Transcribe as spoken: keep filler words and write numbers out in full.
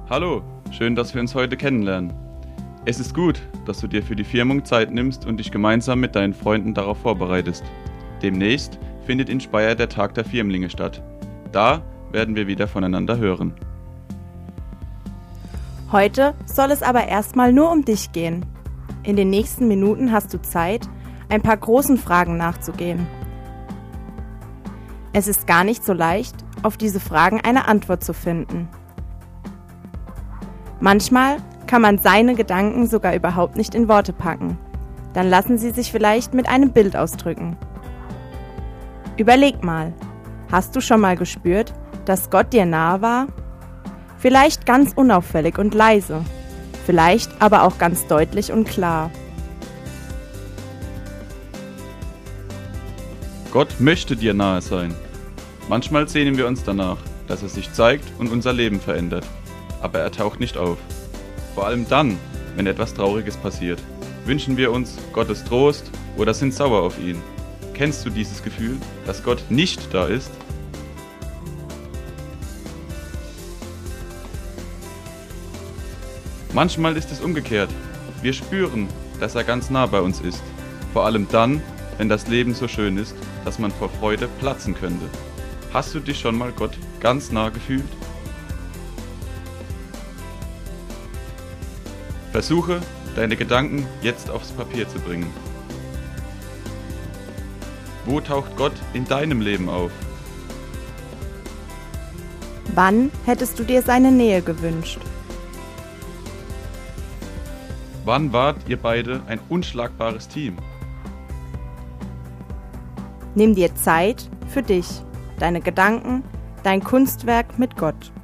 Hallo, schön, dass wir uns heute kennenlernen. Es ist gut, dass du dir für die Firmung Zeit nimmst und dich gemeinsam mit deinen Freunden darauf vorbereitest. Demnächst findet in Speyer der Tag der Firmlinge statt. Da werden wir wieder voneinander hören. Heute soll es aber erstmal nur um dich gehen. In den nächsten Minuten hast du Zeit, ein paar großen Fragen nachzugehen. Es ist gar nicht so leicht, auf diese Fragen eine Antwort zu finden. Manchmal kann man seine Gedanken sogar überhaupt nicht in Worte packen. Dann lassen sie sich vielleicht mit einem Bild ausdrücken. Überleg mal, hast du schon mal gespürt, dass Gott dir nahe war? Vielleicht ganz unauffällig und leise, vielleicht aber auch ganz deutlich und klar. Gott möchte dir nahe sein. Manchmal sehnen wir uns danach, dass er sich zeigt und unser Leben verändert. Aber er taucht nicht auf. Vor allem dann, wenn etwas Trauriges passiert. Wünschen wir uns Gottes Trost oder sind sauer auf ihn? Kennst du dieses Gefühl, dass Gott nicht da ist? Manchmal ist es umgekehrt. Wir spüren, dass er ganz nah bei uns ist. Vor allem dann, wenn das Leben so schön ist, dass man vor Freude platzen könnte. Hast du dich schon mal Gott ganz nah gefühlt? Versuche, deine Gedanken jetzt aufs Papier zu bringen. Wo taucht Gott in deinem Leben auf? Wann hättest du dir seine Nähe gewünscht? Wann wart ihr beide ein unschlagbares Team? Nimm dir Zeit für dich, deine Gedanken, dein Kunstwerk mit Gott.